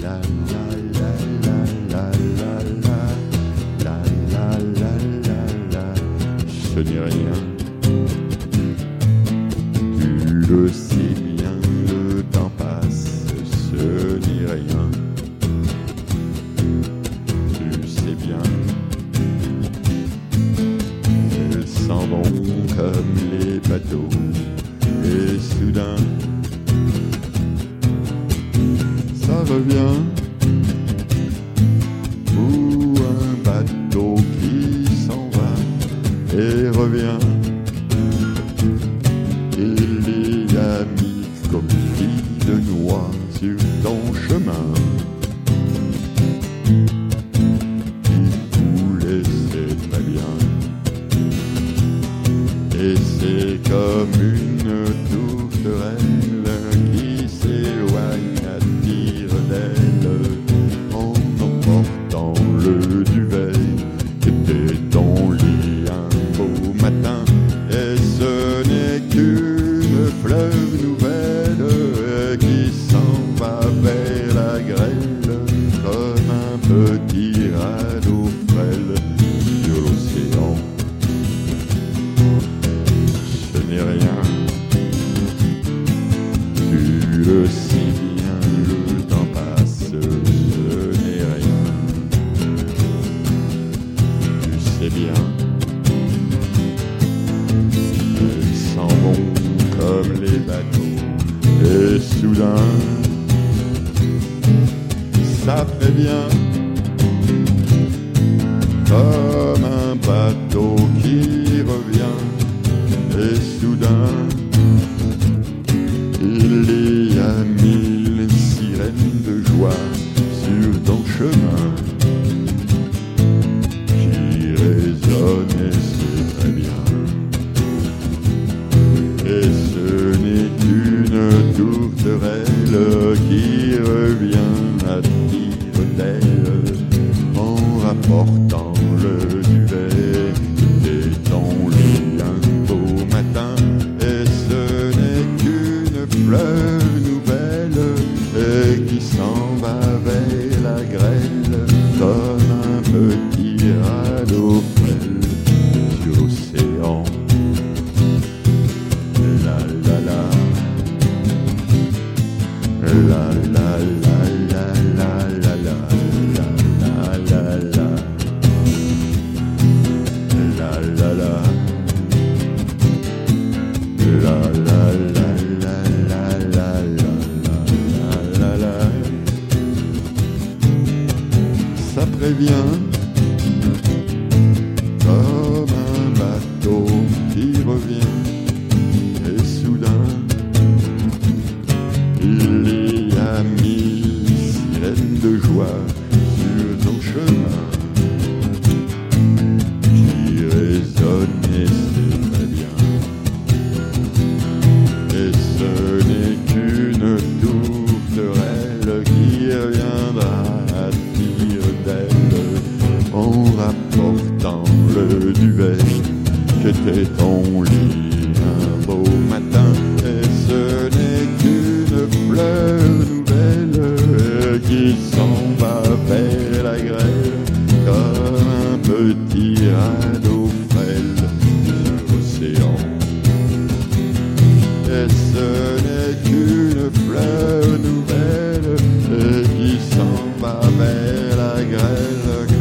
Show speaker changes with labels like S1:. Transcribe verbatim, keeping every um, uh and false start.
S1: La la la la la la la la la la la la. Ce n'est rien. Tu le sais bien, le temps passe, ce n'est rien. Tu sais bien. Elles s'en vont comme les bateaux. Et soudain, ça revient. Ou un bateau qui s'en va et revient. Il y a mis comme une fille de noix sur ton chemin. Qui vous laissait très bien. Et c'est comme une tourterelle qui s'éloigne à tire d'aile en emportant le duvet qui était ton lit un beau matin. Et ce n'est qu'une fleur nouvelle qui s'en va vers la grêle comme un petit radeau frêle sur l'océan. Ce n'est rien, tu le sais bien, le temps passe, ce n'est rien. Tu sais bien, ils s'en vont comme les bateaux, et soudain, ça fait bien, comme un bateau qui revient. Et soudain, il y a mille sirènes de joie sur ton chemin qui résonnent et c'est très bien. Et ce n'est qu'une tourterelle qui revient à tire d'aile en rapportant le duvet et ton lit un beau matin. Et ce n'est qu'une fleur nouvelle et qui s'en va vers la grêle comme un petit radeau frêle sur l'océan. La la la, la la la la la la la la la la. La la la, la la la la la la la la la. Ça prévient comme un bateau qui revient. Et soudain, il y a mille sirènes de joie sur ton chemin. Résonne et c'est très bien. Et ce n'est qu'une tourterelle qui reviendra à tire d'aile en rapportant le duvet qui était ton lit un beau matin. Et ce n'est qu'une fleur nouvelle qui s'en va vers la grêle comme un petit radeau frêle sur l'océan. Et ce n'est qu'une fleur nouvelle qui s'en va vers la grêle